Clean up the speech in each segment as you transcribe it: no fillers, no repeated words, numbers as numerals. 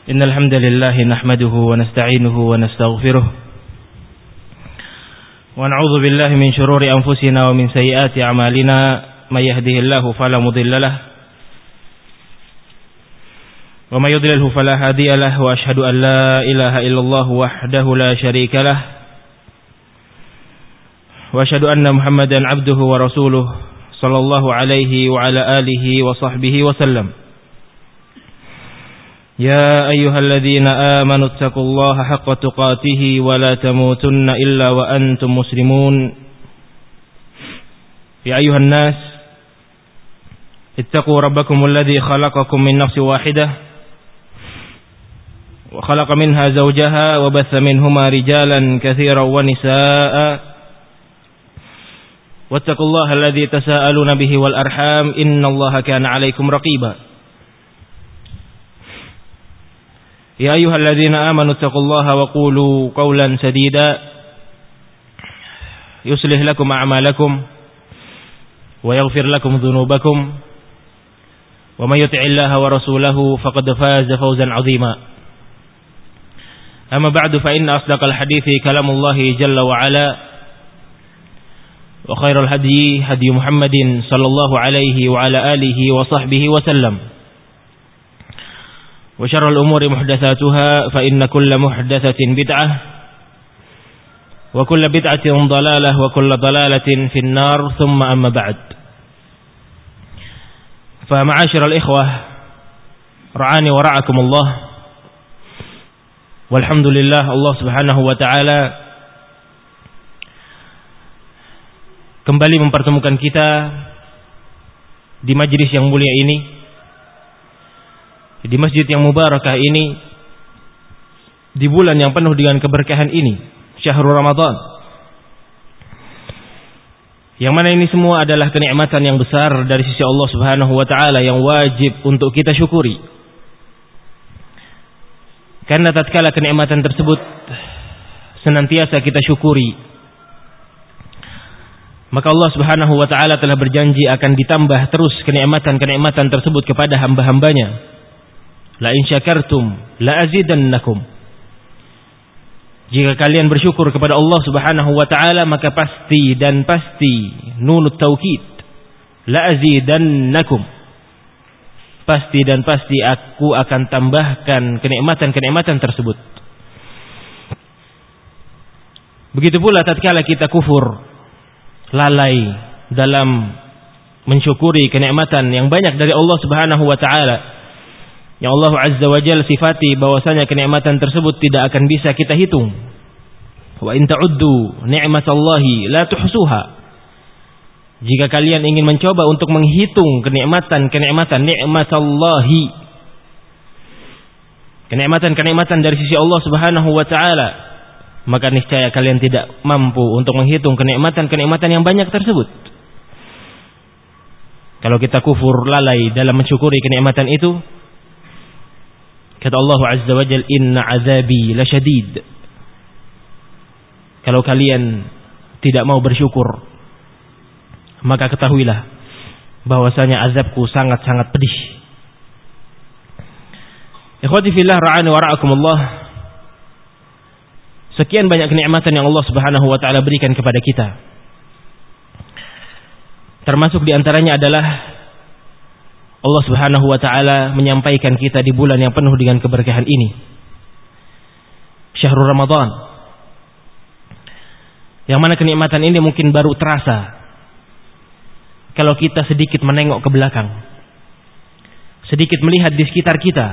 إن الحمد لله نحمده ونستعينه ونستغفره ونعوذ بالله من شرور أنفسنا ومن سيئات أعمالنا من يهده الله فلا مضل له ومن يضلله فلا هادي له وأشهد أن لا إله إلا الله وحده لا شريك له وأشهد أن محمدا عبده ورسوله صلى الله عليه وعلى آله وصحبه وسلم يا أيها الذين آمنوا اتقوا الله حق تقاته ولا تموتن إلا وأنتم مسلمون يا أيها الناس اتقوا ربكم الذي خلقكم من نفس واحدة وخلق منها زوجها وبث منهما رجالا كثيرا ونساء واتقوا الله الذي تساءلون به والأرحام إن الله كان عليكم رقيبا يا أيها الذين آمنوا اتقوا الله وقولوا قولا سديدا يصلح لكم أعمالكم ويغفر لكم ذنوبكم ومن يطع الله ورسوله فقد فاز فوزا عظيما أما بعد فإن أصدق الحديث كلام الله جل وعلا وخير الهدي هدي محمد صلى الله عليه وعلى آله وصحبه وسلم وشر الأمور محدثاتها فإن كل محدثة بدعة وكل بدعة ضلالة وكل ضلالة في النار ثم أما بعد فمعاشر الإخوة رعاني ورعاكم الله والحمد لله Allah subhanahu wa ta'ala kembali mempertemukan kita di majlis yang mulia ini, di masjid yang mubarakah ini, di bulan yang penuh dengan keberkahan ini, Syahrul Ramadan, yang mana ini semua adalah kenikmatan yang besar dari sisi Allah subhanahu wa ta'ala yang wajib untuk kita syukuri. Karena tatkala kenikmatan tersebut senantiasa kita syukuri, maka Allah subhanahu wa ta'ala telah berjanji akan ditambah terus kenikmatan-kenikmatan tersebut kepada hamba-hambanya. La in syakartum la azidannakum. Jika kalian bersyukur kepada Allah subhanahu wa ta'ala, maka pasti dan pasti, nunut taukid, la azidannakum, pasti dan pasti aku akan tambahkan kenikmatan-kenikmatan tersebut. Begitu pula tatkala kita kufur, lalai dalam mensyukuri kenikmatan yang banyak dari Allah subhanahu wa ta'ala, yang Allah azza wa jalla sifati bahwasanya kenikmatan tersebut tidak akan bisa kita hitung. Wa in ta'uddu ni'matallahi la tuhsuha. Jika kalian ingin mencoba untuk menghitung kenikmatan nikmatallahi, kenikmatan dari sisi Allah subhanahu wa ta'ala, maka niscaya kalian tidak mampu untuk menghitung kenikmatan yang banyak tersebut. Kalau kita kufur, lalai dalam mensyukuri kenikmatan itu, kata Allah azza wa jalla, inna azabi lasyadid. Kalau kalian tidak mau bersyukur, maka ketahuilah bahwasanya azabku sangat-sangat pedih. Ikhwati fillah ra'ani wa ra'akumullah. Sekian banyak kenikmatan yang Allah subhanahu wa ta'ala berikan kepada kita. Termasuk di antaranya adalah Allah subhanahu wa ta'ala menyampaikan kita di bulan yang penuh dengan keberkahan ini, Syahrul Ramadan, yang mana kenikmatan ini mungkin baru terasa kalau kita sedikit menengok ke belakang, sedikit melihat di sekitar kita.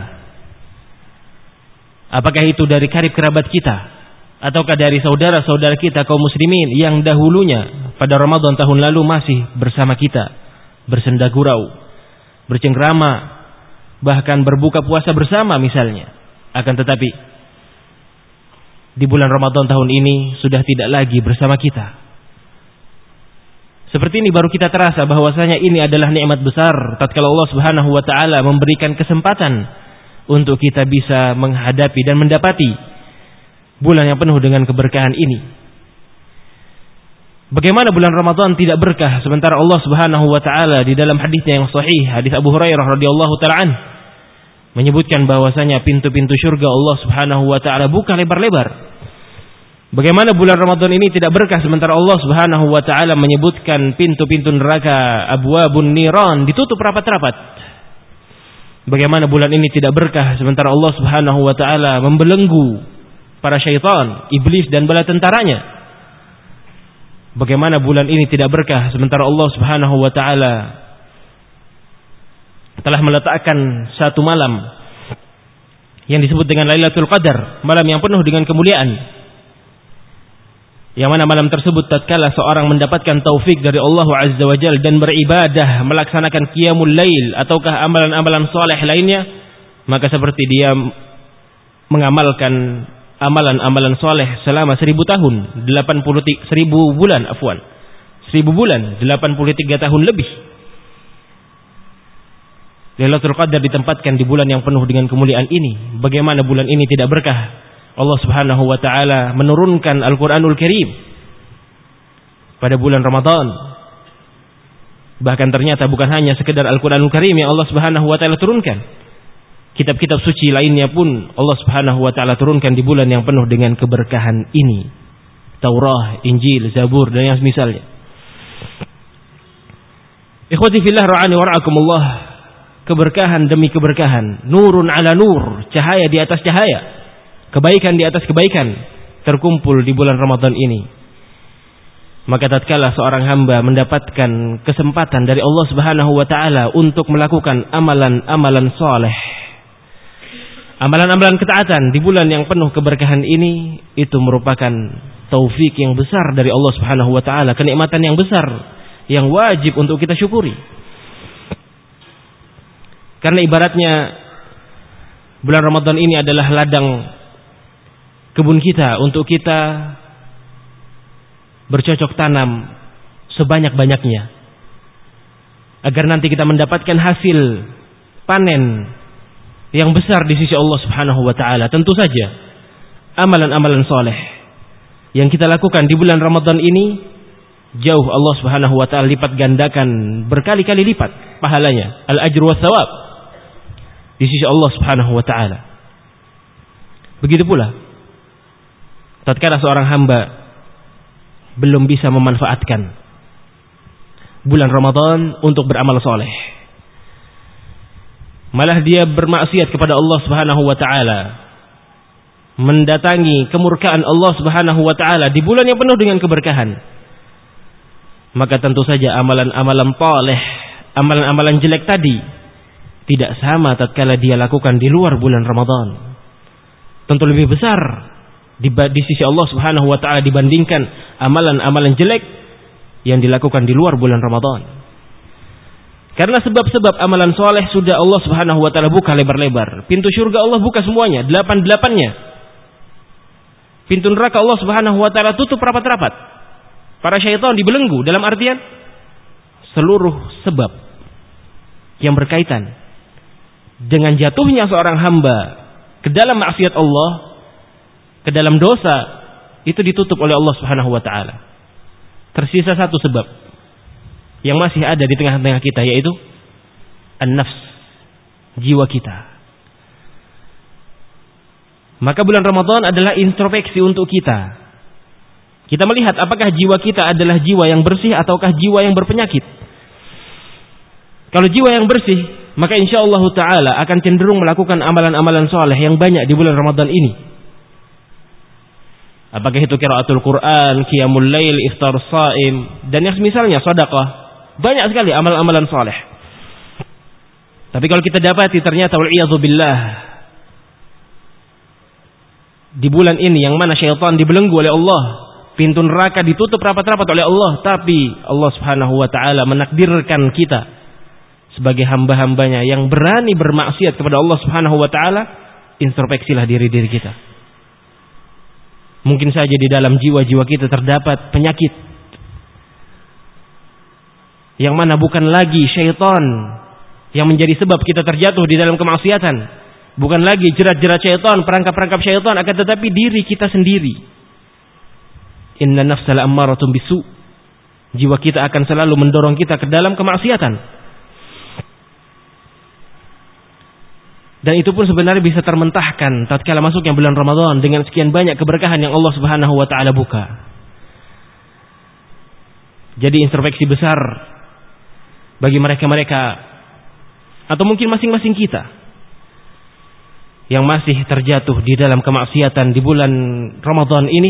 Apakah itu dari karib kerabat kita, ataukah dari saudara-saudara kita kaum muslimin yang dahulunya pada Ramadan tahun lalu masih bersama kita, bersenda gurau, bercengkrama, bahkan berbuka puasa bersama misalnya. Akan tetapi di bulan Ramadan tahun ini sudah tidak lagi bersama kita. Seperti ini baru kita terasa bahwasanya ini adalah nikmat besar tatkala Allah subhanahu wa ta'ala memberikan kesempatan untuk kita bisa menghadapi dan mendapati bulan yang penuh dengan keberkahan ini. Bagaimana bulan Ramadan tidak berkah sementara Allah subhanahu wa ta'ala di dalam hadisnya yang sahih, hadis Abu Hurairah radhiyallahu ta'ala anhu, menyebutkan bahwasanya pintu-pintu surga Allah Subhanahu wa taala buka lebar-lebar. Bagaimana bulan Ramadan ini tidak berkah sementara Allah Subhanahu wa taala menyebutkan pintu-pintu neraka, abwabun niran, ditutup rapat-rapat. Bagaimana bulan ini tidak berkah sementara Allah Subhanahu wa taala membelenggu para syaitan, iblis dan bala tentaranya. Bagaimana bulan ini tidak berkah sementara Allah Subhanahu wa taala telah meletakkan satu malam yang disebut dengan Lailatul Qadar, malam yang penuh dengan kemuliaan. Yang mana malam tersebut tatkala seorang mendapatkan taufik dari Allah Azza wa Jalla dan beribadah, melaksanakan qiyamul lail ataukah amalan-amalan soleh lainnya, maka seperti dia mengamalkan amalan-amalan soleh selama 1000 tahun, 1000 bulan, 1000 bulan, 83 tahun lebih. Lailatul Qadar ditempatkan di bulan yang penuh dengan kemuliaan ini. Bagaimana bulan ini tidak berkah? Allah Subhanahu wa taala menurunkan Al-Qur'anul Karim pada bulan Ramadan. Bahkan ternyata bukan hanya sekedar Al-Qur'anul Karim yang Allah Subhanahu wa taala turunkan. Kitab-kitab suci lainnya pun Allah Subhanahu wa taala turunkan di bulan yang penuh dengan keberkahan ini. Taurah, Injil, Zabur dan yang semisalnya. Ikhwati fillah ra'ani wa ra'akumullah. Keberkahan demi keberkahan, nurun ala nur, cahaya di atas cahaya, kebaikan di atas kebaikan terkumpul di bulan Ramadan ini. Maka tatkala seorang hamba mendapatkan kesempatan dari Allah Subhanahu wa taala untuk melakukan amalan-amalan saleh, amalan-amalan ketaatan di bulan yang penuh keberkahan ini, itu merupakan taufik yang besar dari Allah Subhanahu wa taala, kenikmatan yang besar yang wajib untuk kita syukuri. Karena ibaratnya bulan Ramadan ini adalah ladang kebun kita untuk kita bercocok tanam sebanyak-banyaknya agar nanti kita mendapatkan hasil panen yang besar di sisi Allah Subhanahu wa taala. Tentu saja amalan-amalan soleh yang kita lakukan di bulan Ramadan ini jauh Allah Subhanahu wa taala lipat gandakan berkali-kali lipat pahalanya, al-ajr wa thawab di sisi Allah Subhanahu wa taala. Begitu pula tatkala seorang hamba belum bisa memanfaatkan bulan Ramadan untuk beramal soleh, malah dia bermaksiat kepada Allah Subhanahu wa taala, mendatangi kemurkaan Allah Subhanahu wa taala di bulan yang penuh dengan keberkahan, maka tentu saja amalan-amalan saleh, amalan-amalan jelek tadi tidak sama tatkala dia lakukan di luar bulan Ramadan. Tentu lebih besar di sisi Allah Subhanahu wa taala dibandingkan amalan-amalan jelek yang dilakukan di luar bulan Ramadan. Karena sebab-sebab amalan soleh sudah Allah Subhanahu wa taala buka lebar-lebar. Pintu surga Allah buka semuanya, 8-8-nya. Pintu neraka Allah Subhanahu wa taala tutup rapat-rapat. Para syaitan dibelenggu, dalam artian seluruh sebab yang berkaitan dengan jatuhnya seorang hamba ke dalam maksiat Allah, ke dalam dosa, itu ditutup oleh Allah Subhanahu wa taala. Tersisa satu sebab yang masih ada di tengah-tengah kita, yaitu an-nafs, jiwa kita. Maka bulan Ramadan adalah introspeksi untuk kita. Kita melihat apakah jiwa kita adalah jiwa yang bersih ataukah jiwa yang berpenyakit. Kalau jiwa yang bersih, maka insyaallah ta'ala akan cenderung melakukan amalan-amalan soleh yang banyak di bulan Ramadan ini. Apakah itu qiraatul Quran, qiyamul lail, iftar shaim, dan yang semisalnya, sedekah. Banyak sekali amal-amalan soleh. Tapi kalau kita dapati ternyata wal'iyadzubillah, di bulan ini yang mana syaitan dibelenggu oleh Allah, pintu neraka ditutup rapat-rapat oleh Allah, tapi Allah Subhanahu wa ta'ala menakdirkan kita sebagai hamba-hambanya yang berani bermaksiat kepada Allah Subhanahu wa ta'ala, introspeksilah diri-diri kita. Mungkin saja di dalam jiwa-jiwa kita terdapat penyakit yang mana bukan lagi syaitan yang menjadi sebab kita terjatuh di dalam kemaksiatan, bukan lagi jerat-jerat syaitan, perangkap-perangkap syaitan, akan tetapi diri kita sendiri. Inna nafsal ammaratun bisu. Jiwa kita akan selalu mendorong kita ke dalam kemaksiatan. Dan itu pun sebenarnya bisa termentahkan tatkala masuknya bulan Ramadan dengan sekian banyak keberkahan yang Allah Subhanahu wa taala buka. Jadi introspeksi besar bagi mereka-mereka atau mungkin masing-masing kita yang masih terjatuh di dalam kemaksiatan di bulan Ramadan ini.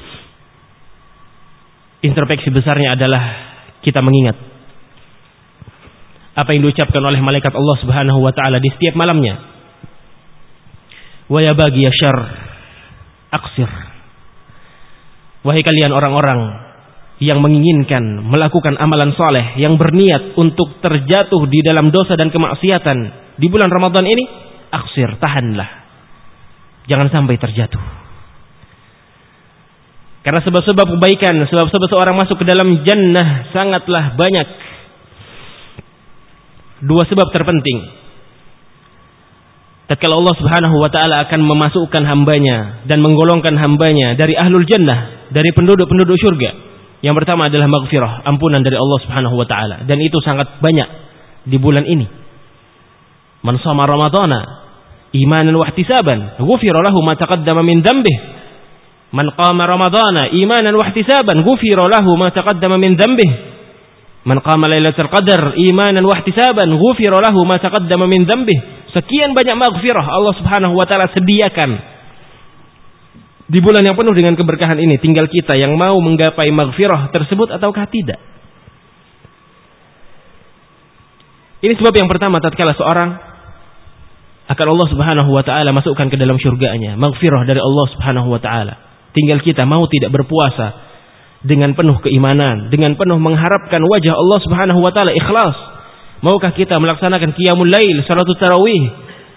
Introspeksi besarnya adalah kita mengingat apa yang diucapkan oleh malaikat Allah Subhanahu wa taala di setiap malamnya. Wa ya bagi ya syarr aqsir. Wahai kalian orang-orang yang menginginkan melakukan amalan soleh, yang berniat untuk terjatuh di dalam dosa dan kemaksiatan di bulan Ramadan ini, aqsir, tahanlah. Jangan sampai terjatuh. Karena sebab-sebab kebaikan, sebab-sebab seorang masuk ke dalam jannah sangatlah banyak. Dua sebab terpenting. Tatkala Allah Subhanahu wa taala akan memasukkan hambanya dan menggolongkan hambanya dari ahlul jannah, dari penduduk-penduduk surga. Yang pertama adalah maghfirah, ampunan dari Allah Subhanahu wa taala, dan itu sangat banyak di bulan ini. Man shama ramadhana imanan wa ihtisaban, ghufira lahu ma taqaddama min dhanbihi. Man qama ramadhana imanan wa ihtisaban, ghufira lahu ma taqaddama min dhanbihi. Man qama lailatul qadar imanan wa ihtisaban, ghufira lahu ma taqaddama min dhanbihi. Sekian banyak maghfirah Allah Subhanahu wa taala sediakan di bulan yang penuh dengan keberkahan ini. Tinggal kita yang mau menggapai maghfirah tersebut ataukah tidak. Ini sebab yang pertama tatkala seorang akan Allah Subhanahu wa taala masukkan ke dalam syurganya, maghfirah dari Allah Subhanahu wa taala. Tinggal kita mau tidak berpuasa dengan penuh keimanan, dengan penuh mengharapkan wajah Allah Subhanahu wa taala, ikhlas. Maukah kita melaksanakan qiyamul lail, salatul tarawih?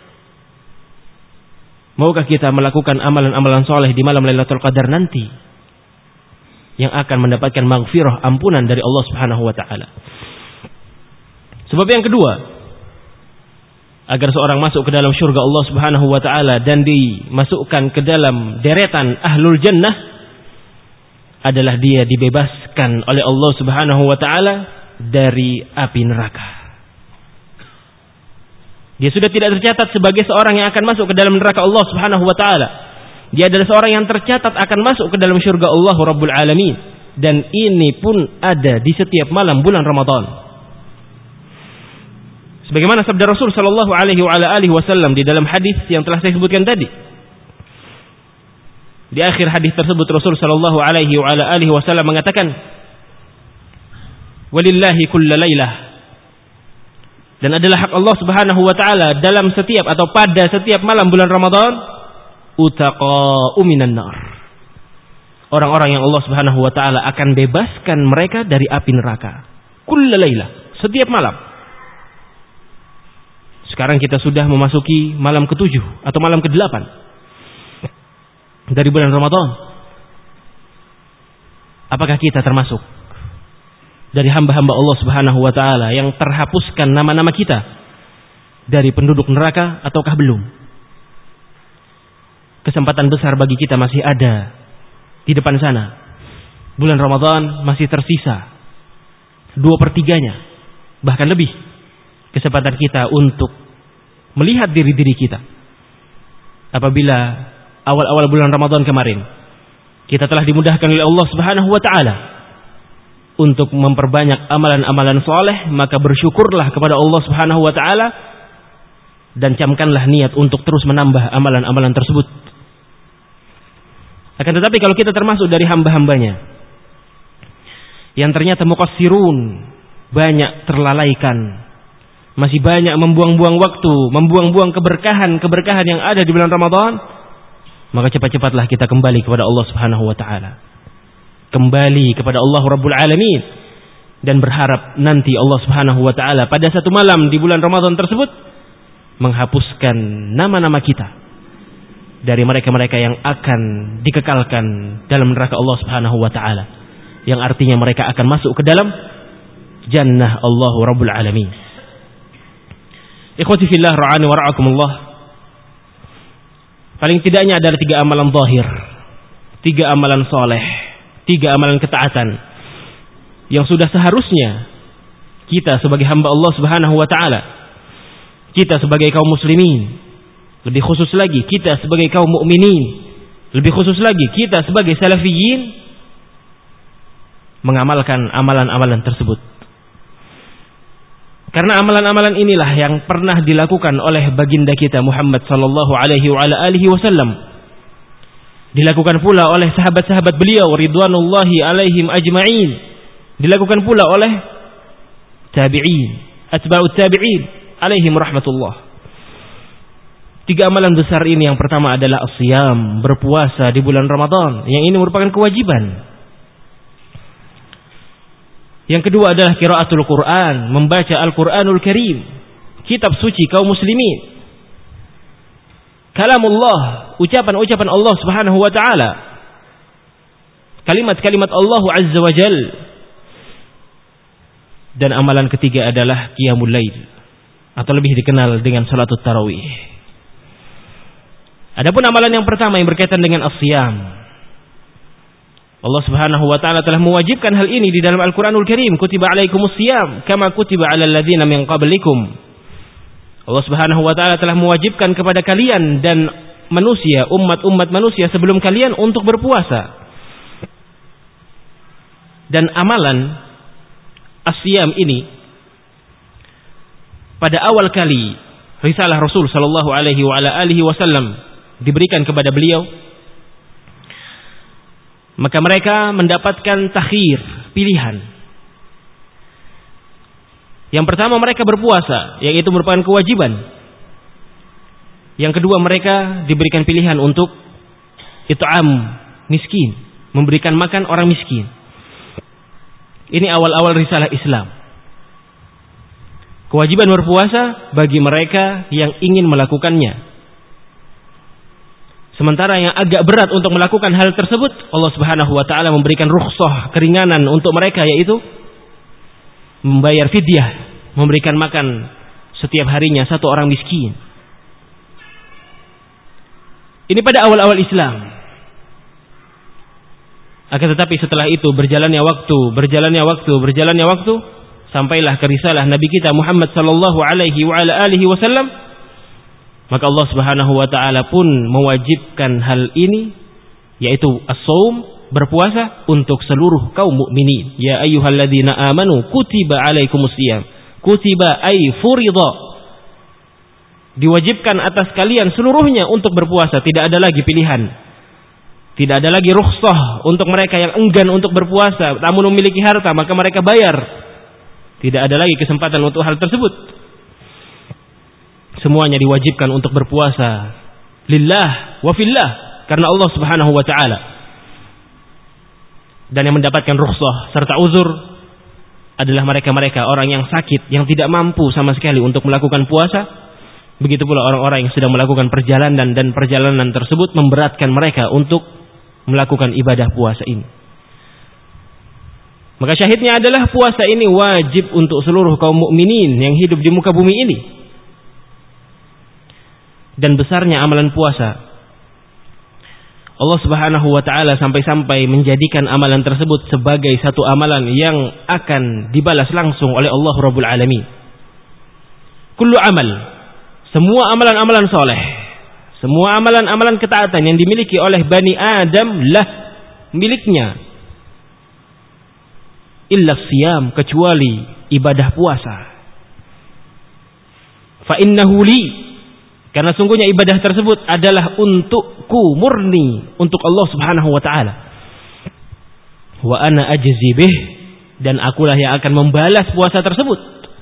Maukah kita melakukan amalan-amalan soleh di malam Lailatul Qadar nanti yang akan mendapatkan maghfirah, ampunan dari Allah Subhanahu wa taala? Sebab yang kedua, agar seorang masuk ke dalam surga Allah Subhanahu wa taala dan dimasukkan ke dalam deretan ahlul jannah, adalah dia dibebaskan oleh Allah Subhanahu wa taala dari api neraka. Dia sudah tidak tercatat sebagai seorang yang akan masuk ke dalam neraka Allah Subhanahu wa taala. Dia adalah seorang yang tercatat akan masuk ke dalam surga Allah Rabbul Alamin, dan ini pun ada di setiap malam bulan Ramadan. Sebagaimana sabda Rasul sallallahu alaihi wasallam di dalam hadis yang telah saya sebutkan tadi. Di akhir hadis tersebut Rasul sallallahu alaihi wasallam mengatakan, "Walillahi kullu lailah." Dan adalah hak Allah Subhanahu wa taala dalam setiap atau pada setiap malam bulan Ramadan, utaqa'u minan nar. Orang-orang yang Allah Subhanahu wa taala akan bebaskan mereka dari api neraka. Kullu lailah, setiap malam. Sekarang kita sudah memasuki malam ke-7 atau malam ke-8 dari bulan Ramadan. Apakah kita termasuk dari hamba-hamba Allah Subhanahu wa taala yang terhapuskan nama-nama kita dari penduduk neraka ataukah belum? Kesempatan besar bagi kita masih ada di depan sana. Bulan Ramadan masih tersisa 2/3-nya, bahkan lebih. Kesempatan kita untuk melihat diri-diri kita. Apabila awal-awal bulan Ramadan kemarin kita telah dimudahkan oleh Allah Subhanahu wa taala untuk memperbanyak amalan-amalan soleh, maka bersyukurlah kepada Allah Subhanahu wa taala dan camkanlah niat untuk terus menambah amalan-amalan tersebut. Akan tetapi kalau kita termasuk dari hamba-hambanya yang ternyata muqassirun, banyak terlalaikan, masih banyak membuang-buang waktu, membuang-buang keberkahan yang ada di bulan Ramadan, maka cepat-cepatlah kita kembali kepada Allah Subhanahu wa taala. Kembali kepada Allah Rabbul Alamin dan berharap nanti Allah Subhanahu wa taala pada satu malam di bulan Ramadan tersebut menghapuskan nama-nama kita dari mereka-mereka yang akan dikekalkan dalam neraka Allah Subhanahu wa taala, yang artinya mereka akan masuk ke dalam jannah Allah Rabbul Alamin. Ikhwati fillah ra'ani wa ra'akumullah. Paling tidaknya adalah 3 amalan zahir, 3 amalan soleh, 3 amalan ketaatan yang sudah seharusnya kita sebagai hamba Allah Subhanahu wa taala, kita sebagai kaum muslimin lebih khusus lagi kita sebagai kaum mukminin, lebih khusus lagi kita sebagai salafiyin, mengamalkan amalan-amalan tersebut. Karena amalan-amalan inilah yang pernah dilakukan oleh baginda kita Muhammad sallallahu alaihi wasallam. Dilakukan pula oleh sahabat-sahabat beliau ridwanullahi alaihim ajma'in. Dilakukan pula oleh tabi'in, atba'ut tabi'in alaihim rahmatullah. 3 amalan besar ini, yang pertama adalah as-siyam, berpuasa di bulan Ramadan, yang ini merupakan kewajiban. Yang kedua adalah qiraatul Quran, membaca Al-Quranul Karim, kitab suci kaum muslimin. Kalamullah, ucapan-ucapan Allah Subhanahu wa taala. Kalimat-kalimat Allah Azza wa Jal. Dan amalan ketiga adalah qiyamul lail, atau lebih dikenal dengan salatul tarawih. Adapun amalan yang pertama yang berkaitan dengan as-siyam, Allah Subhanahu wa taala telah mewajibkan hal ini di dalam Al-Qur'anul Karim, kutiba alaikumus siyam kama kutiba alal ladzina min qablikum. Allah Subhanahu wa taala telah mewajibkan kepada kalian dan manusia, umat-umat manusia sebelum kalian untuk berpuasa. Dan amalan as-siyam ini pada awal kali risalah Rasul sallallahu alaihi wasallam diberikan kepada beliau, maka mereka mendapatkan takhir, pilihan. Yang pertama, mereka berpuasa, yang itu merupakan kewajiban. Yang kedua, mereka diberikan pilihan untuk it'am miskin, memberikan makan orang miskin. Ini awal-awal risalah Islam. Kewajiban berpuasa bagi mereka yang ingin melakukannya. Sementara yang agak berat untuk melakukan hal tersebut, Allah Subhanahu wa taala memberikan rukhsah, keringanan untuk mereka, yaitu membayar fidyah, memberikan makan setiap harinya 1 orang miskin. Ini pada awal-awal Islam. Akan tetapi setelah itu berjalannya waktu, sampailah ke risalah Nabi kita Muhammad sallallahu alaihi wasallam, maka Allah Subhanahu wa taala pun mewajibkan hal ini, yaitu as-shaum, berpuasa untuk seluruh kaum mukminin. Ya ayyuhalladzina amanu kutiba alaikumusiyam. Kutiba ay furida. Diwajibkan atas kalian seluruhnya untuk berpuasa, tidak ada lagi pilihan. Tidak ada lagi rukhsah untuk mereka yang enggan untuk berpuasa, namun memiliki harta maka mereka bayar. Tidak ada lagi kesempatan untuk hal tersebut. Semuanya diwajibkan untuk berpuasa lillah wa fillah, karena Allah Subhanahu wa taala. Dan yang mendapatkan rukhsah serta uzur adalah mereka-mereka orang yang sakit, yang tidak mampu sama sekali untuk melakukan puasa. Begitu pula orang-orang yang sedang melakukan perjalanan, dan perjalanan tersebut memberatkan mereka untuk melakukan ibadah puasa ini. Maka syahidnya adalah puasa ini wajib untuk seluruh kaum mukminin yang hidup di muka bumi ini. Dan besarnya amalan puasa, Allah Subhanahu wa taala sampai-sampai menjadikan amalan tersebut sebagai satu amalan yang akan dibalas langsung oleh Allah Rabbul Alamin. Kullu amal, semua amalan-amalan soleh, semua amalan-amalan ketaatan yang dimiliki oleh Bani Adam lah miliknya, illa siyam, kecuali ibadah puasa. Fa innahu li, karena sungguhnya ibadah tersebut adalah untukku murni, untuk Allah Subhanahu wa taala. Wa ana ajzi bih, dan akulah yang akan membalas puasa tersebut.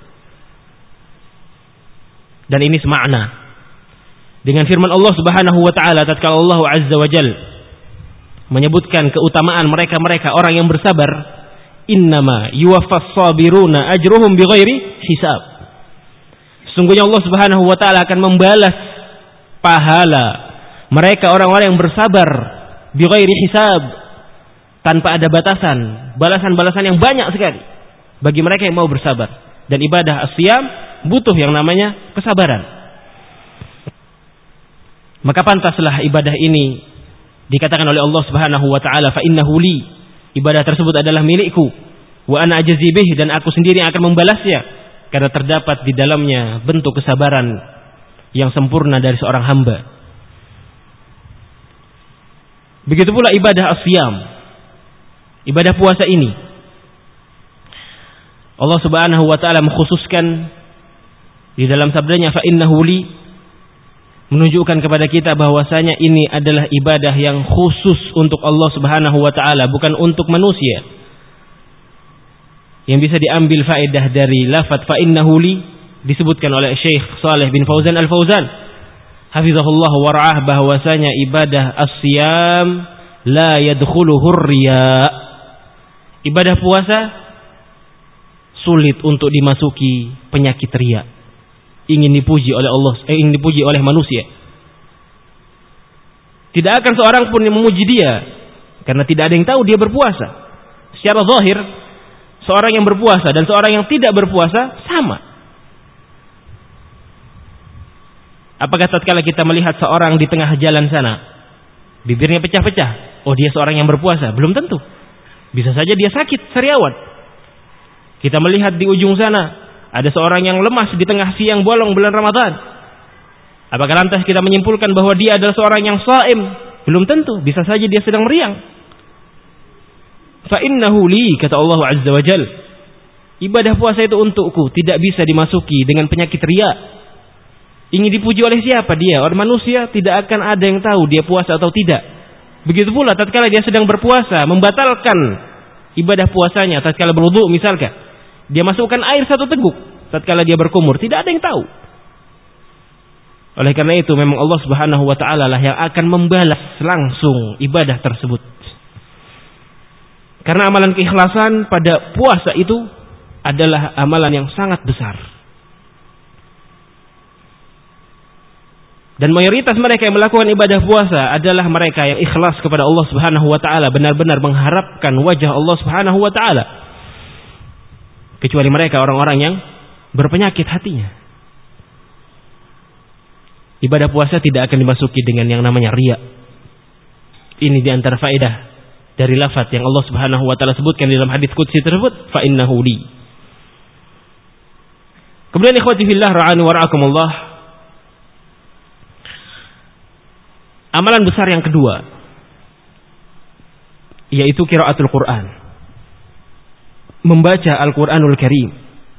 Dan ini semakna dengan firman Allah Subhanahu wa taala tatkala Allah Azza wa Jalla menyebutkan keutamaan mereka-mereka orang yang bersabar, innama yuwaffas sabiruna ajruhum bighairi hisab. Sungguhnya Allah Subhanahu wa taala akan membalas pahala mereka orang-orang yang bersabar bighairi hisab, tanpa ada batasan, balasan-balasan yang banyak sekali bagi mereka yang mau bersabar. Dan ibadah as-siyam butuh yang namanya kesabaran. Maka pantaslah ibadah ini dikatakan oleh Allah Subhanahu wa taala, fa innahu li, ibadah tersebut adalah milikku, wa ana ajzi bih, dan aku sendiri yang akan membalasnya, karena terdapat di dalamnya bentuk kesabaran yang sempurna dari seorang hamba. Begitu pula ibadah as-siyam, ibadah puasa ini. Allah Subhanahu wa taala mengkhususkan di dalam sabdanya fa innahu li, menunjukkan kepada kita bahwasanya ini adalah ibadah yang khusus untuk Allah Subhanahu wa taala, bukan untuk manusia. Yang bisa diambil faedah dari lafaz fa innahu li disebutkan oleh Syekh Shalih bin Fauzan Al-Fauzan hafizahullah wa ra'ah, bahwasanya ibadah as-siyam la yadkhuluhu riya. Ibadah puasa sulit untuk dimasuki penyakit riya, ingin dipuji oleh Allah, ingin dipuji oleh manusia. Tidak akan seorang pun yang memuji dia, karena tidak ada yang tahu dia berpuasa. Secara zahir, seorang yang berpuasa dan seorang yang tidak berpuasa sama. Apakah tatkala kita melihat seorang di tengah jalan sana, bibirnya pecah-pecah, oh dia seorang yang berpuasa? Belum tentu. Bisa saja dia sakit, sariawan. Kita melihat di ujung sana ada seorang yang lemas di tengah siang bolong bulan Ramadan. Apakah lantas kita menyimpulkan bahwa dia adalah seorang yang shaim? Belum tentu. Bisa saja dia sedang meriang. Fa innahu li, kata Allah Azza wa Jal, ibadah puasa itu untukku, tidak bisa dimasuki dengan penyakit riya. Ingin dipuji oleh siapa dia? Orang manusia tidak akan ada yang tahu dia puasa atau tidak. Begitu pula tatkala dia sedang berpuasa, membatalkan ibadah puasanya tatkala berwudu misalkan. Dia masukkan air 1 teguk tatkala dia berkumur, tidak ada yang tahu. Oleh karena itu memang Allah Subhanahu wa taala lah yang akan membalas langsung ibadah tersebut. Karena amalan keikhlasan pada puasa itu adalah amalan yang sangat besar. Dan mayoritas mereka yang melakukan ibadah puasa adalah mereka yang ikhlas kepada Allah Subhanahu wa taala, benar-benar mengharapkan wajah Allah Subhanahu wa taala. Kecuali mereka orang-orang yang berpenyakit hatinya. Ibadah puasa tidak akan dimasuki dengan yang namanya riya. Ini di antara faedah dari lafaz yang Allah Subhanahu wa taala sebutkan di dalam hadis qudsi tersebut, fa innahu li. Kemudian ikhwati fillah ra'ani wa ra'akumullah, amalan besar yang kedua yaitu qiraatul Quran. Membaca Al-Quranul Karim.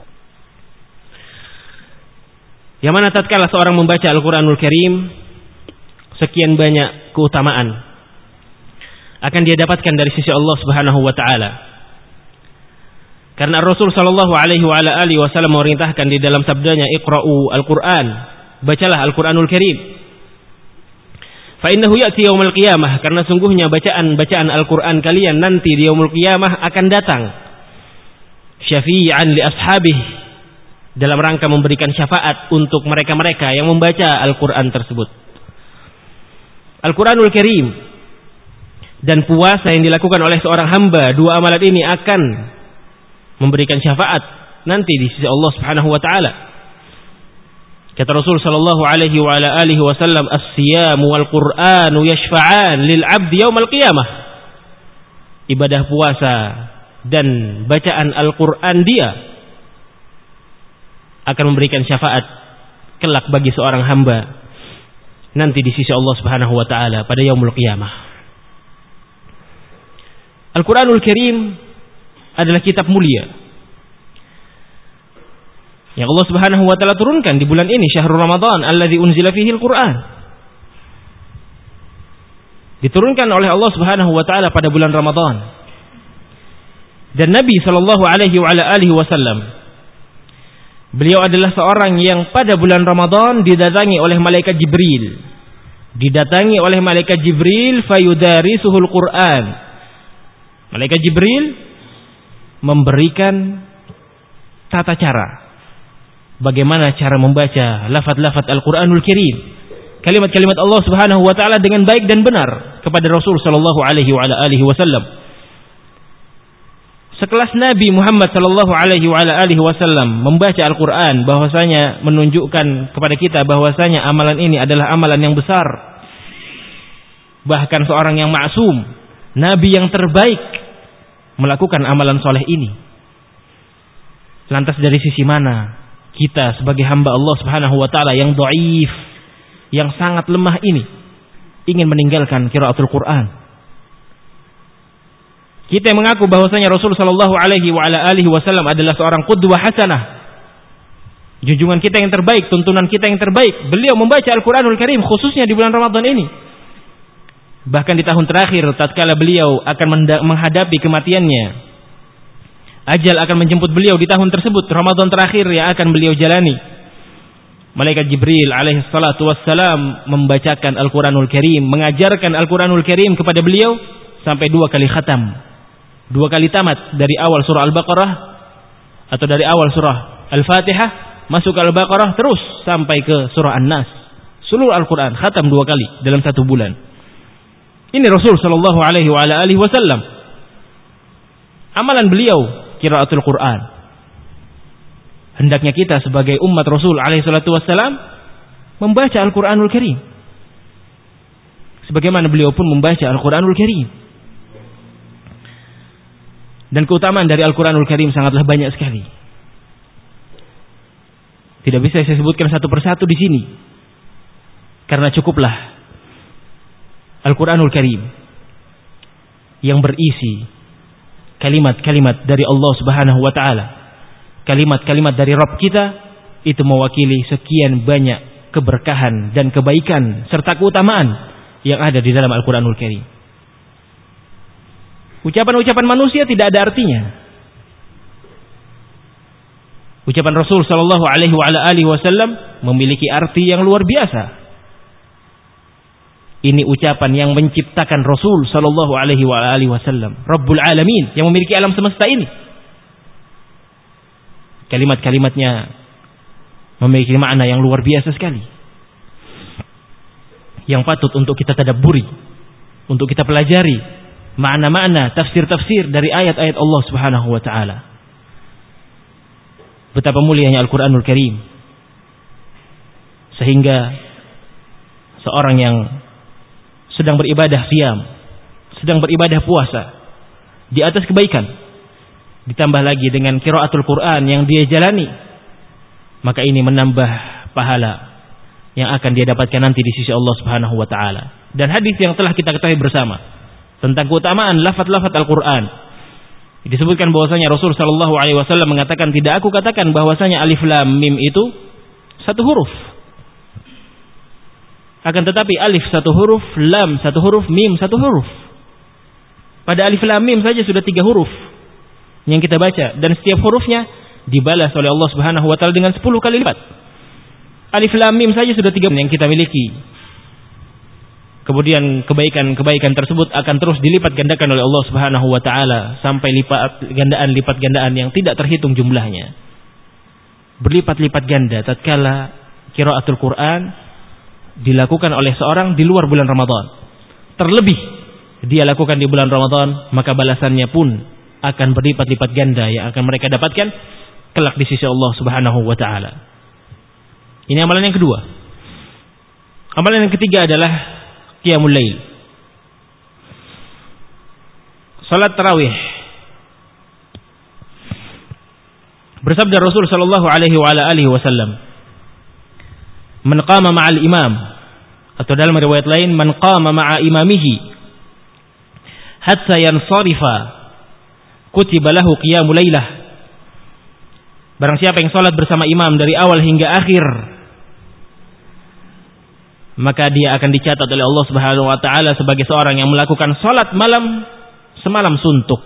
Yang mana tatkala seorang membaca Al-Quranul Karim, sekian banyak keutamaan akan dia dapatkan dari sisi Allah Subhanahu wa taala. Karena Rasul sallallahu alaihi wasallam memerintahkan di dalam sabdanya, "Iqra'u Al-Quran." Bacalah Al-Quranul Karim. Fa innahu ya'ti yaumil qiyamah, karena sungguhnya bacaan Al-Quran kalian nanti di yaumul qiyamah akan datang syafi'an li ashabih, dalam rangka memberikan syafaat untuk mereka-mereka yang membaca Al-Quran tersebut. Al-Quranul Karim dan puasa yang dilakukan oleh seorang hamba, dua amalan ini akan memberikan syafaat nanti di sisi Allah Subhanahu wa taala. Kata Rasul sallallahu alaihi wasallam, "As-siyam wal Qur'anu yashfa'an lil 'abdi yaumal qiyamah." Ibadah puasa dan bacaan Al-Quran dia akan memberikan syafaat kelak bagi seorang hamba nanti di sisi Allah Subhanahu wa taala pada yaumul qiyamah. Al-Quranul Karim adalah kitab mulia yang Allah Subhanahu wa taala turunkan di bulan ini, syahrul Ramadan alladzi unzila fihi al-Quran. Diturunkan oleh Allah Subhanahu wa taala pada bulan Ramadan. Dan Nabi sallallahu alaihi wasallam, beliau adalah seorang yang pada bulan Ramadan didatangi oleh malaikat Jibril. Didatangi oleh malaikat Jibril fayudarisuhul Quran. Malaikat Jibril memberikan tata cara bagaimana cara membaca lafaz-lafaz Al-Quranul Karim, kalimat-kalimat Allah Subhanahu wa taala dengan baik dan benar kepada Rasul sallallahu alaihi wasallam. Sekelas Nabi Muhammad sallallahu alaihi wasallam membaca Al-Quran, bahwasanya menunjukkan kepada kita bahwasanya amalan ini adalah amalan yang besar. Bahkan seorang yang maksum, Nabi yang terbaik melakukan amalan soleh ini. Lantas dari sisi mana kita sebagai hamba Allah Subhanahu wa taala yang dhaif, yang sangat lemah ini ingin meninggalkan qiraatul Quran? Kita yang mengaku bahwasanya Rasul sallallahu alaihi wasallam adalah seorang qudwah hasanah, junjungan kita yang terbaik, tuntunan kita yang terbaik. Beliau membaca Al-Qur'anul Karim khususnya di bulan Ramadan ini. Bahkan di tahun terakhir tatkala beliau akan menghadapi kematiannya, ajal akan menjemput beliau di tahun tersebut, Ramadan terakhir yang akan beliau jalani. Malaikat Jibril alaihi salatu wassalam membacakan Al-Qur'anul Karim, mengajarkan Al-Qur'anul Karim kepada beliau sampai 2 kali khatam. 2 kali tamat, dari awal surah Al-Baqarah atau dari awal surah Al-Fatihah masuk ke Al-Baqarah terus sampai ke surah An-Nas. Seluruh Al-Qur'an khatam 2 kali dalam 1 bulan. Ini Rasul sallallahu alaihi wasallam. Amalan beliau qiraatul Quran. Hendaknya kita sebagai umat Rasul alaihi salatu wasallam membaca Al-Qur'anul Karim. Sebagaimana beliau pun membaca Al-Qur'anul Karim. Dan keutamaan dari Al-Quranul Karim sangatlah banyak sekali. Tidak bisa saya sebutkan satu persatu di sini, karena cukuplah Al-Quranul Karim yang berisi kalimat-kalimat dari Allah Subhanahu wa taala, kalimat-kalimat dari Rabb kita, itu mewakili sekian banyak keberkahan dan kebaikan serta keutamaan yang ada di dalam Al-Quranul Karim. Ucapan-ucapan manusia tidak ada artinya. Ucapan Rasul sallallahu alaihi wasallam memiliki arti yang luar biasa. Ini ucapan yang menciptakan Rasul sallallahu alaihi wasallam, Rabbul Alamin, yang memiliki alam semesta ini. Kalimat-kalimatnya memiliki makna yang luar biasa sekali, yang patut untuk kita tadabburi, untuk kita pelajari makna-makna, tafsir-tafsir dari ayat-ayat Allah Subhanahu wa taala. Betapa mulianya Al-Qur'anul Karim, sehingga seorang yang sedang beribadah siyam, sedang beribadah puasa di atas kebaikan, ditambah lagi dengan qiraatul Quran yang dia jalani, maka ini menambah pahala yang akan dia dapatkan nanti di sisi Allah Subhanahu wa taala. Dan hadis yang telah kita ketahui bersama tentang keutamaan lafaz-lafaz Al-Quran, disebutkan bahwasanya Rasul sallallahu alaihi wasallam mengatakan, tidak aku katakan bahwasanya alif lam mim itu 1 huruf. Akan tetapi alif 1 huruf, lam 1 huruf, mim 1 huruf. Pada alif lam mim saja sudah 3 huruf yang kita baca, dan setiap hurufnya dibalas oleh Allah Subhanahu wa taala dengan 10 kali lipat. Alif lam mim saja sudah 3 yang kita miliki. Kemudian kebaikan-kebaikan tersebut akan terus dilipat gandakan oleh Allah Subhanahu wa taala sampai lipat gandaan yang tidak terhitung jumlahnya. Berlipat-lipat ganda tatkala qiraatul Quran dilakukan oleh seorang di luar bulan Ramadan. Terlebih dia lakukan di bulan Ramadan, maka balasannya pun akan berlipat-lipat ganda yang akan mereka dapatkan kelak di sisi Allah Subhanahu wa taala. Ini amalan yang kedua. Amalan yang ketiga adalah Qiyamul Lail, salat tarawih. Bersabda Rasul sallallahu alaihi wasallam, "Man qama ma'al imam," atau dalam riwayat lain, "Man qama ma'a imamihi hatta yansarifa, kutiba lahu qiyamul lailah." Barang siapa yang salat bersama imam dari awal hingga akhir, maka dia akan dicatat oleh Allah Subhanahu wa taala sebagai seorang yang melakukan salat malam semalam suntuk.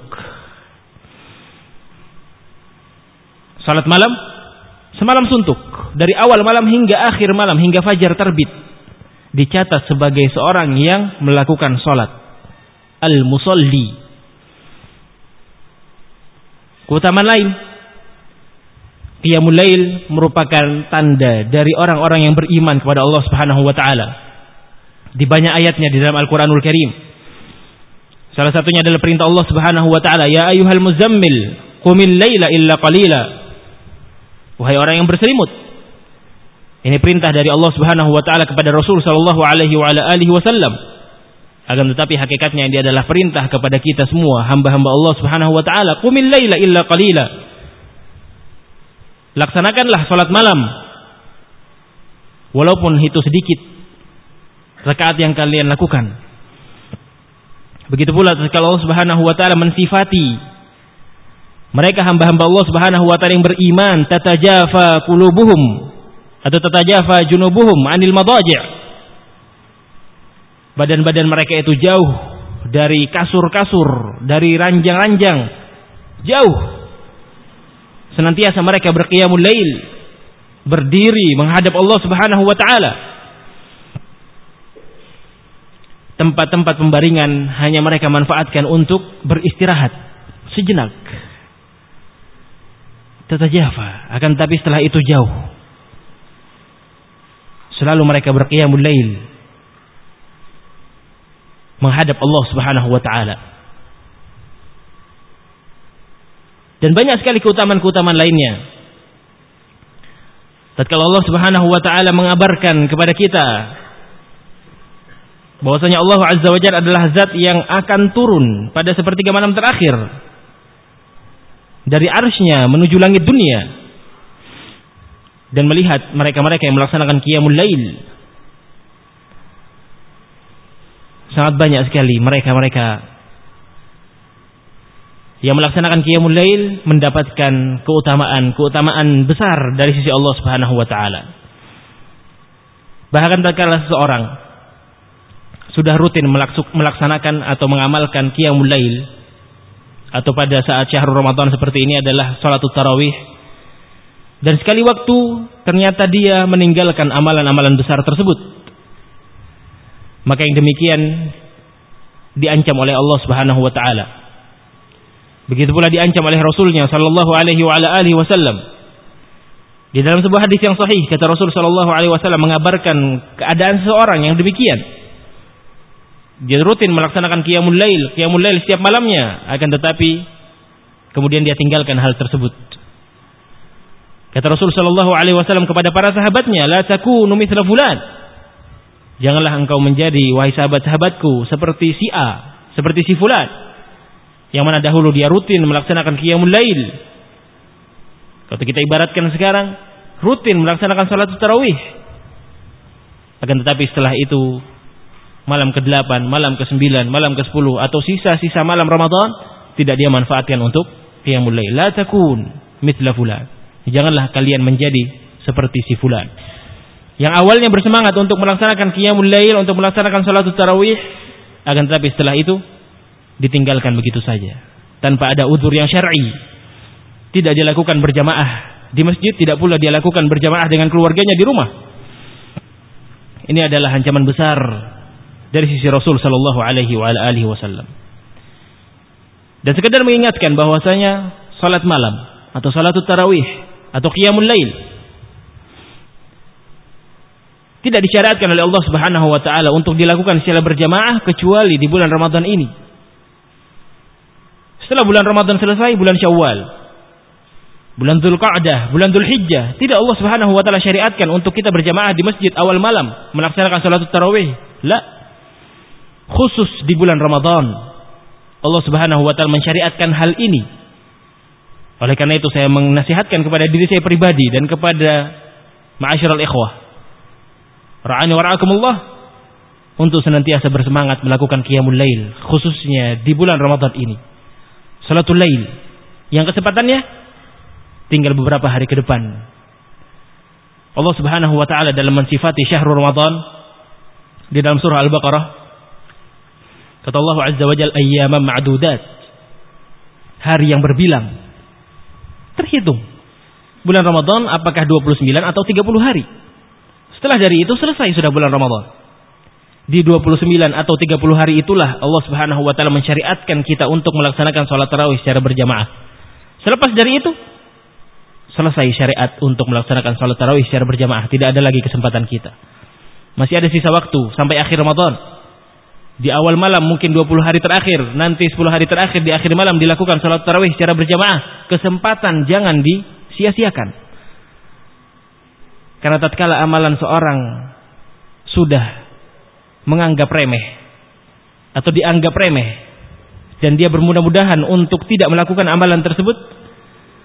Salat malam semalam suntuk, dari awal malam hingga akhir malam, hingga fajar terbit, dicatat sebagai seorang yang melakukan salat. Al-musalli. Keutamaan lain, Qiyamul Lail merupakan tanda dari orang-orang yang beriman kepada Allah Subhanahu wa taala. Di banyak ayatnya di dalam Al-Qur'anul Karim. Salah satunya adalah perintah Allah Subhanahu wa taala, "Ya ayyuhal muzammil, qumil laila illa qalila." Wahai orang yang berselimut. Ini perintah dari Allah Subhanahu wa taala kepada Rasul sallallahu alaihi wasallam. Akan tetapi hakikatnya dia adalah perintah kepada kita semua, hamba-hamba Allah Subhanahu wa taala, "Qumil laila illa qalila." laksanakanlah salat malam walaupun itu sedikit rakaat yang kalian lakukan. Begitu pula tatkala Allah Subhanahu wa taala mensifati mereka hamba-hamba Allah Subhanahu wa taala yang beriman, tatajafa qulubuhum atau tatajafa junubuhum 'anil madaji'. Badan-badan mereka itu jauh dari kasur-kasur, dari ranjang-ranjang, jauh. Senantiasa mereka berqiyamul lail, berdiri menghadap Allah Subhanahu wa taala. Tempat-tempat pembaringan hanya mereka manfaatkan untuk beristirahat sejenak. Tatajafa, akan tapi setelah itu jauh. Selalu mereka berqiyamul lail menghadap Allah Subhanahu wa taala. Dan banyak sekali keutamaan-keutamaan lainnya. Tatkala Allah Subhanahu wa taala mengabarkan kepada kita bahwasanya Allah Azza wa Jalla adalah zat yang akan turun pada sepertiga malam terakhir dari arsy-Nya menuju langit dunia dan melihat mereka-mereka yang melaksanakan qiyamul lail. Sangat banyak sekali mereka-mereka yang melaksanakan qiyamul lail mendapatkan keutamaan besar dari sisi Allah Subhanahu wa taala. Bahkan tatkala seseorang sudah rutin melaksanakan atau mengamalkan qiyamul lail atau pada saat syahrul Ramadan seperti ini adalah salatul tarawih, dan sekali waktu ternyata dia meninggalkan amalan-amalan besar tersebut, maka yang demikian diancam oleh Allah Subhanahu wa taala. Begitu pula diancam oleh Rasulnya sallallahu alaihi wa ala alihi wasallam. Di dalam sebuah hadis yang sahih kata Rasul sallallahu alaihi wasallam mengabarkan keadaan seseorang yang demikian. Dia rutin melaksanakan qiyamul lail setiap malamnya, akan tetapi kemudian dia tinggalkan hal tersebut. Kata Rasul sallallahu alaihi wasallam kepada para sahabatnya, la takunu mithla fulan. Janganlah engkau menjadi, wahai sahabat-sahabatku, seperti si A, seperti si fulan, yang mana dahulu dia rutin melaksanakan qiyamul lail. Kalau kita ibaratkan sekarang, rutin melaksanakan salat tarawih. Akan tetapi setelah itu, malam ke-8, malam ke-9, malam ke-10, atau sisa-sisa malam Ramadan, tidak dia manfaatkan untuk qiyamul lail. La takun mithla fulan. Janganlah kalian menjadi seperti si fulan, yang awalnya bersemangat untuk melaksanakan qiyamul lail, untuk melaksanakan salatul tarawih, akan tetapi setelah itu ditinggalkan begitu saja tanpa ada udzur yang syar'i. Tidak dilakukan berjamaah di masjid, tidak pula dia lakukan berjamaah dengan keluarganya di rumah. Ini adalah ancaman besar dari sisi Rasul sallallahu alaihi wa alihi wasallam. Dan sekedar mengingatkan bahwasanya salat malam atau salatul tarawih atau qiyamul lail tidak disyariatkan oleh Allah Subhanahu wa taala untuk dilakukan secara berjamaah kecuali di bulan Ramadan ini. Setelah bulan Ramadan selesai, bulan Syawal, bulan Dzulqa'dah, bulan Dzulhijjah, tidak Allah Subhanahu wa taala syariatkan untuk kita berjamaah di masjid awal malam melaksanakan salatul tarawih. La. Khusus di bulan Ramadan Allah Subhanahu wa taala mensyariatkan hal ini. Oleh karena itu saya menasihatkan kepada diri saya pribadi dan kepada ma'asyiral ikhwah ra'ani wa ra'akumullah untuk senantiasa bersemangat melakukan qiyamul lail, khususnya di bulan Ramadan ini. Salatul lail yang kesempatannya tinggal beberapa hari ke depan. Allah Subhanahu wa taala dalam mensifati syahrul Ramadan di dalam surah Al-Baqarah, kata Allah Azza wa Jalla, ayyaman ma'dudat, hari yang berbilang, terhitung. Bulan Ramadan apakah 29 atau 30 hari? Setelah dari itu selesai sudah bulan Ramadan. Di 29 atau 30 hari itulah Allah Subhanahu wa taala mensyariatkan kita untuk melaksanakan salat tarawih secara berjamaah. Selepas dari itu selesai syariat untuk melaksanakan salat tarawih secara berjamaah, tidak ada lagi kesempatan kita. Masih ada sisa waktu sampai akhir Ramadan. Di awal malam mungkin 20 hari terakhir, nanti 10 hari terakhir di akhir malam dilakukan salat tarawih secara berjamaah. Kesempatan jangan disia-siakan. Karena tatkala amalan seorang sudah menganggap remeh atau dianggap remeh dan dia bermudah-mudahan untuk tidak melakukan amalan tersebut,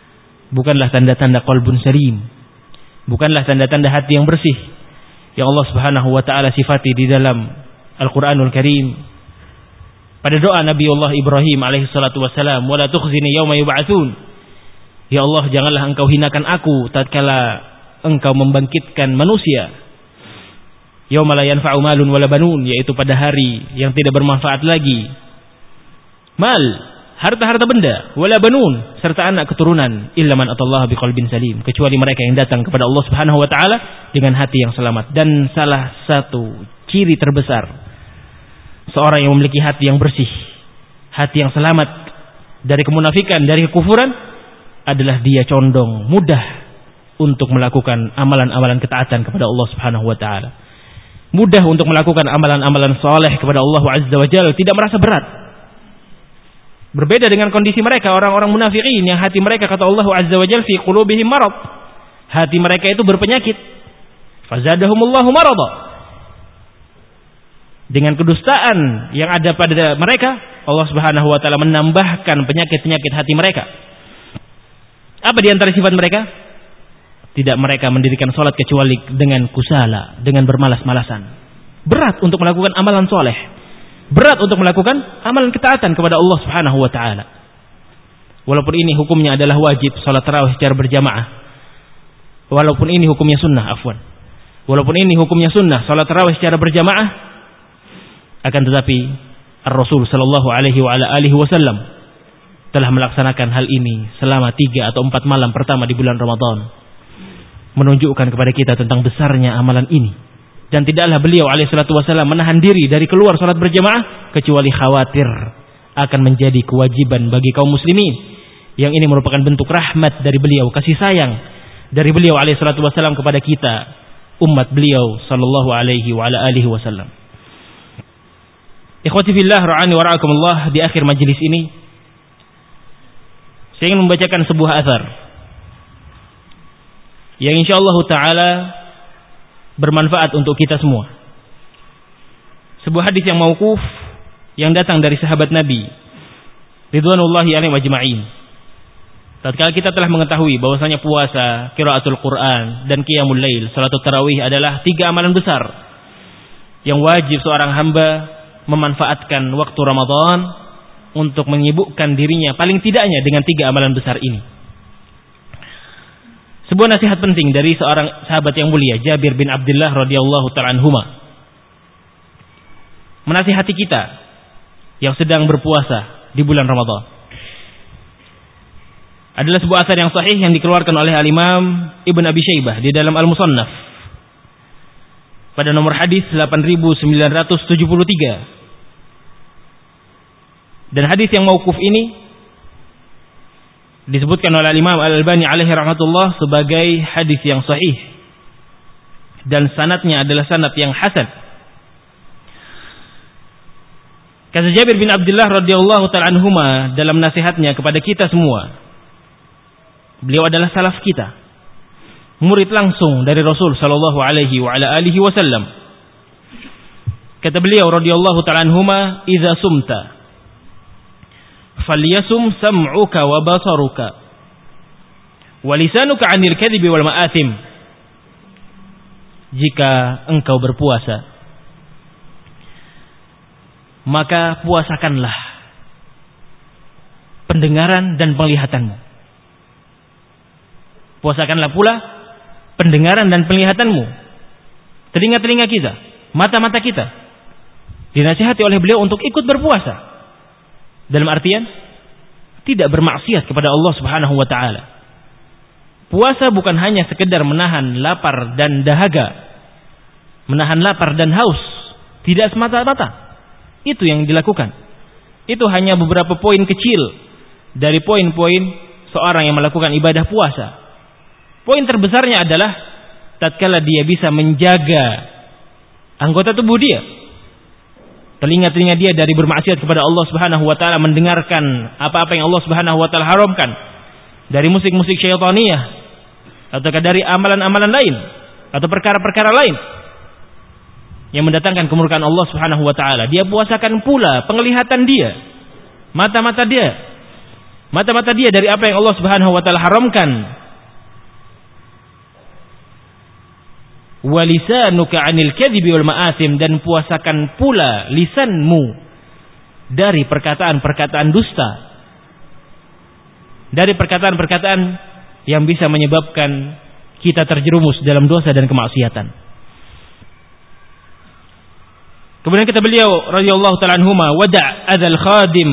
bukanlah tanda-tanda qalbun salim, bukanlah tanda-tanda hati yang bersih yang Allah Subhanahu wa taala sifati di dalam Al-Qur'anul Karim. Pada doa Nabi Allah Ibrahim alaihi salatu wasalam, "Wa la tukhzini yauma yub'atsun." Ya Allah, janganlah engkau hinakan aku tatkala engkau membangkitkan manusia. Yauma la yanfa'u malun wala banun, yaitu pada hari yang tidak bermanfaat lagi mal, harta-harta benda, wala banun, serta anak keturunan, illa man atallaha biqalbin salim, kecuali mereka yang datang kepada Allah Subhanahu wa taala dengan hati yang selamat. Dan salah satu ciri terbesar seorang yang memiliki hati yang bersih, hati yang selamat dari kemunafikan, dari kekufuran, adalah dia condong, mudah untuk melakukan amalan-amalan ketaatan kepada Allah Subhanahu wa taala. Mudah untuk melakukan amalan-amalan saleh kepada Allah Azza wa Jalla, tidak merasa berat. Berbeda dengan kondisi mereka orang-orang munafikin yang hati mereka, kata Allah Azza wa Jalla, fi qulubihim marad. Hati mereka itu berpenyakit. Fazadahumullahu marada. Dengan kedustaan yang ada pada mereka, Allah Subhanahu wa taala menambahkan penyakit-penyakit hati mereka. Apa di antara sifat mereka? Tidak mereka mendirikan salat kecuali dengan kusala, dengan bermalas-malasan. Berat untuk melakukan amalan soleh, berat untuk melakukan amalan ketaatan kepada Allah Subhanahu wa taala. Walaupun ini hukumnya adalah wajib, salat tarawih secara berjamaah. Walaupun ini hukumnya sunnah, walaupun ini hukumnya sunnah, salat tarawih secara berjamaah, akan tetapi Ar-Rasul sallallahu alaihi wasallam telah melaksanakan hal ini selama 3 atau 4 malam pertama di bulan Ramadan, menunjukkan kepada kita tentang besarnya amalan ini. Dan tidaklah beliau alaihi salatu wasallam menahan diri dari keluar salat berjamaah kecuali khawatir akan menjadi kewajiban bagi kaum muslimin, yang ini merupakan bentuk rahmat dari beliau, kasih sayang dari beliau alaihi salatu wasallam kepada kita, umat beliau sallallahu alaihi wasallam. Ikhwati fillah ra'ani wa ra'akumullah, di akhir majelis ini saya ingin membacakan sebuah athar yang insyaallah ta'ala bermanfaat untuk kita semua. Sebuah hadis yang mauquf yang datang dari sahabat Nabi ridwanullahi alaihim ajma'in. Tatkala kita telah mengetahui bahwasanya puasa, qiraatul Quran, dan qiyamul lail, salatul tarawih adalah 3 amalan besar yang wajib seorang hamba memanfaatkan waktu Ramadan untuk menyibukkan dirinya paling tidaknya dengan 3 amalan besar ini. Sebuah nasihat penting dari seorang sahabat yang mulia, Jabir bin Abdullah radhiyallahu ta'ala anhuma, menasihati kita yang sedang berpuasa di bulan Ramadan. Adalah sebuah asar yang sahih yang dikeluarkan oleh Al-Imam Ibn Abi Syaibah di dalam Al-Musannaf pada nomor hadis 8973. Dan hadis yang mauquf ini disebutkan oleh Imam Al-Albani alaihi rahmatullah sebagai hadis yang sahih, dan sanadnya adalah sanad yang hasan. Kata Jabir bin Abdullah radhiyallahu ta'ala anhuma dalam nasihatnya kepada kita semua, beliau adalah salaf kita, murid langsung dari Rasul sallallahu alaihi wasallam. Kata beliau radhiyallahu ta'ala anhuma, "Idza sumta falyasum sam'uka wa basaruka wa lisanuka 'anil kadhibi wal ma'athim." Jika engkau berpuasa, maka puasakanlah pendengaran dan penglihatanmu. Puasakanlah pula pendengaran dan penglihatanmu. Telinga-telinga kita, mata-mata kita dinasihati oleh beliau untuk ikut berpuasa. Dalam artian tidak bermaksiat kepada Allah Subhanahu wa taala. Puasa bukan hanya sekedar menahan lapar dan dahaga, menahan lapar dan haus, tidak semata-mata itu yang dilakukan. Itu hanya beberapa poin kecil dari poin-poin seorang yang melakukan ibadah puasa. Poin terbesarnya adalah tatkala dia bisa menjaga anggota tubuh dia, telinga-telinga dia dari bermaksiat kepada Allah Subhanahu wa taala, mendengarkan apa-apa yang Allah Subhanahu wa taala haramkan dari musik-musik syaitaniyah atau dari amalan-amalan lain atau perkara-perkara lain yang mendatangkan kemurkaan Allah Subhanahu wa taala. Dia puasakan pula penglihatan dia, mata-mata dia, Mata-mata dia dari apa yang Allah Subhanahu wa taala haramkan. Wa lisanuka 'anil kadhibi wal ma'athim, dan puasakan pula lisanmu dari perkataan-perkataan dusta. Dari perkataan-perkataan yang bisa menyebabkan kita terjerumus dalam dosa dan kemaksiatan. Kemudian kata beliau radhiyallahu ta'ala anhuma, wada' adzal khadim,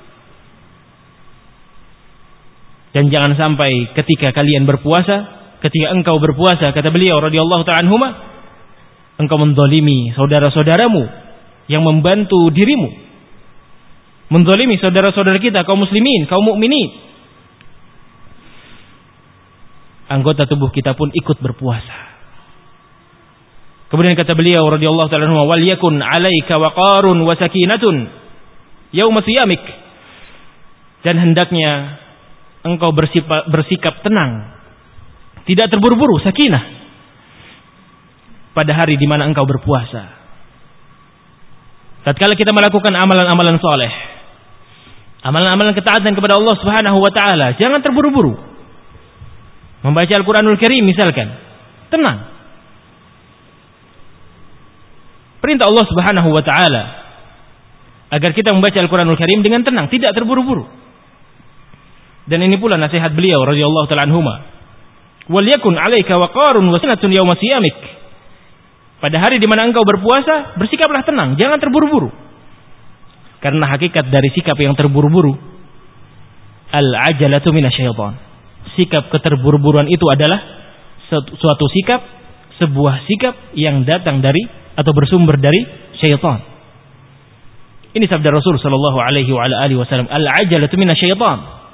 dan jangan sampai ketika kalian berpuasa, ketika engkau berpuasa, kata beliau radhiyallahu ta'ala anhuma, engkau menzalimi saudara-saudaramu yang membantu dirimu, menzalimi saudara-saudara kita kaum muslimin, kaum mukminin. Anggota tubuh kita pun ikut berpuasa. Kemudian kata beliau radhiyallahu ta'ala anhu, wal yakun 'alaika waqarun wa sakinatun yauma siyamik, dan hendaknya engkau bersikap tenang, tidak terburu-buru, sakinah, pada hari di mana engkau berpuasa. Tatkala kita melakukan amalan-amalan saleh, amalan-amalan ketaatan kepada Allah Subhanahu wa taala, jangan terburu-buru. Membaca Al-Quranul Karim misalkan, tenang. Perintah Allah Subhanahu wa taala agar kita membaca Al-Quranul Karim dengan tenang, tidak terburu-buru. Dan ini pula nasihat beliau radhiyallahu ta'ala anhuma, wal yakun 'alaika waqarun wa sanatun yauma siyamik. Pada hari di mana engkau berpuasa, bersikaplah tenang, jangan terburu-buru. Karena hakikat dari sikap yang terburu-buru, al-ajalatu minasyaitan. Sikap keterburu-buruan itu adalah suatu sikap, sebuah sikap yang datang dari atau bersumber dari syaitan. Ini sabda Rasul sallallahu alaihi wa alihi wasallam, al-ajalatu minasyaitan.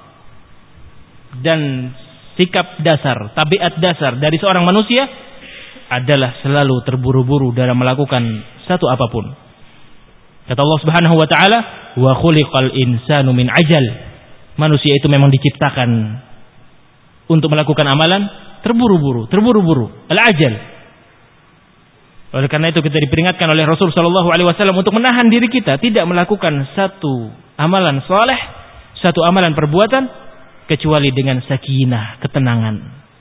Dan sikap dasar, tabiat dasar dari seorang manusia adalah selalu terburu-buru dalam melakukan satu apapun. Kata Allah Subhanahu wa taala, wa khuliqal insanu min ajal. Manusia itu memang diciptakan untuk melakukan amalan terburu-buru, al-ajal. Oleh karena itu kita diperingatkan oleh Rasul sallallahu alaihi wasallam untuk menahan diri kita tidak melakukan satu amalan saleh, satu amalan perbuatan kecuali dengan sakinah, ketenangan.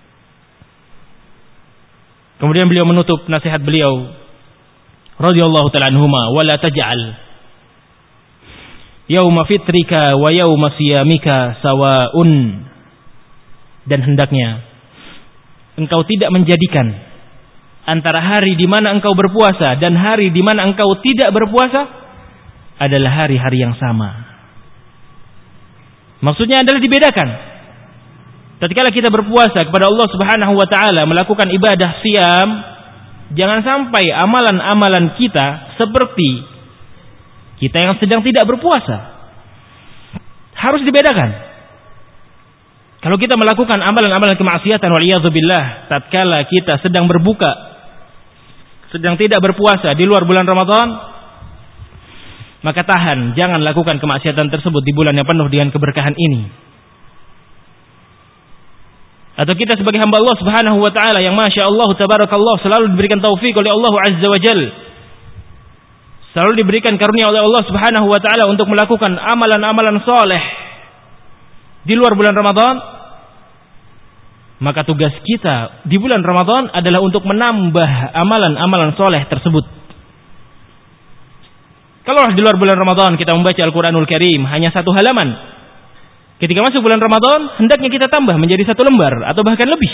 Kemudian beliau menutup nasihat beliau radhiyallahu ta'ala anhuma, wala taj'al yauma fitrika wa yauma siyamika sawa'un, dan hendaknya engkau tidak menjadikan antara hari di mana engkau berpuasa dan hari di mana engkau tidak berpuasa adalah hari-hari yang sama. Maksudnya adalah dibedakan. Tatkala kita berpuasa kepada Allah Subhanahu wa taala, melakukan ibadah siam, jangan sampai amalan-amalan kita seperti kita yang sedang tidak berpuasa. Harus dibedakan. Kalau kita melakukan amalan-amalan kemaksiatan waliyadzubillah tatkala kita sedang berbuka, sedang tidak berpuasa di luar bulan Ramadan, maka tahan, jangan lakukan kemaksiatan tersebut di bulan yang penuh dengan keberkahan ini. Atau kita sebagai hamba Allah Subhanahu wa taala yang masya Allah tabarakallah selalu diberikan taufik oleh Allah Azza wa Jalla, selalu diberikan karunia oleh Allah Subhanahu wa taala untuk melakukan amalan-amalan saleh di luar bulan Ramadan, maka tugas kita di bulan Ramadan adalah untuk menambah amalan-amalan soleh tersebut. Kalau di luar bulan Ramadan kita membaca Al-Quranul Karim hanya satu halaman, ketika masuk bulan Ramadan hendaknya kita tambah menjadi satu lembar atau bahkan lebih.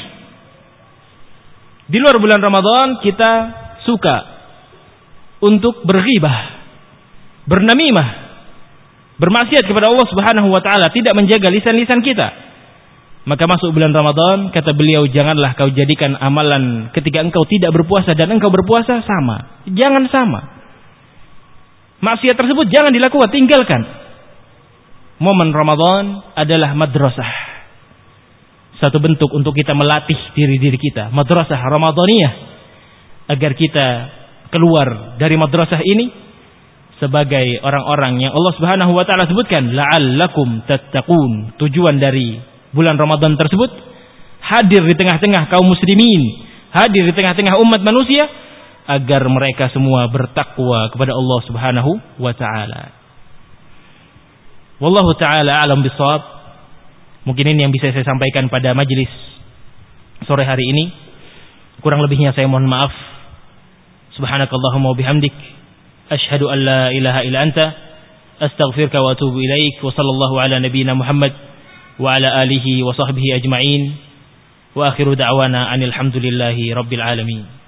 Di luar bulan Ramadan kita suka untuk berghibah, bernamimah, bermaksiat kepada Allah Subhanahu wa taala, tidak menjaga lisan-lisan kita. Maka masuk bulan Ramadan, kata beliau, janganlah kau jadikan amalan ketika engkau tidak berpuasa dan engkau berpuasa sama. Jangan sama. Maksiat tersebut jangan dilakukan, tinggalkan. Momen Ramadan adalah madrasah. Satu bentuk untuk kita melatih diri-diri kita, madrasah Ramadaniyah, agar kita keluar dari madrasah ini sebagai orang-orang yang Allah Subhanahu wa taala sebutkan, la'allakum tattaqun. Tujuan dari bulan Ramadan tersebut hadir di tengah-tengah kaum muslimin, hadir di tengah-tengah umat manusia agar mereka semua bertakwa kepada Allah Subhanahu wa taala. Wallahu taala a'lam bissawab. Mungkin ini yang bisa saya sampaikan pada majelis sore hari ini. Kurang lebihnya saya mohon maaf. Subhanakallahumma wa bihamdik, asyhadu an la ilaha illa anta, astaghfiruka wa atubu ilaik. Wa sallallahu ala nabiyyina Muhammad wa ala alihi wa sahbihi ajma'in. Wa akhiru da'wana anil hamdulillahi rabbil alamin.